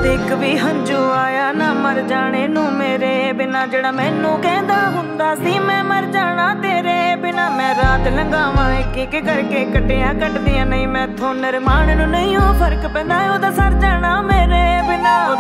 ਕਦੇ ਇੱਕ ਵੀ ਹੰਝੂ ਆਇਆ ਨਾ ਮਰ ਜਾਣੇ ਨੂੰ ਮੇਰੇ ਬਿਨਾ। ਜਿਹੜਾ ਮੈਨੂੰ ਕਹਿੰਦਾ ਹੁੰਦਾ ਸੀ ਮੈਂ ਮਰ ਜਾਣਾ ਤੇਰੇ ਬਿਨਾ। ਮੈਂ ਰਾਤ ਲੰਘਾਵਾਂ ਇੱਕ ਇੱਕ ਕਰਕੇ ਕੱਟਿਆ ਕੱਟਦੀਆਂ ਨਹੀਂ ਮੈਥੋਂ। ਨਿਰਮਾਣ ਨੂੰ ਨਹੀਂ ਉਹ ਫਰਕ ਪੈਂਦਾ ਉਹਦਾ ਸਰ ਜਾਣਾ ਮੇਰੇ ਬਿਨਾ।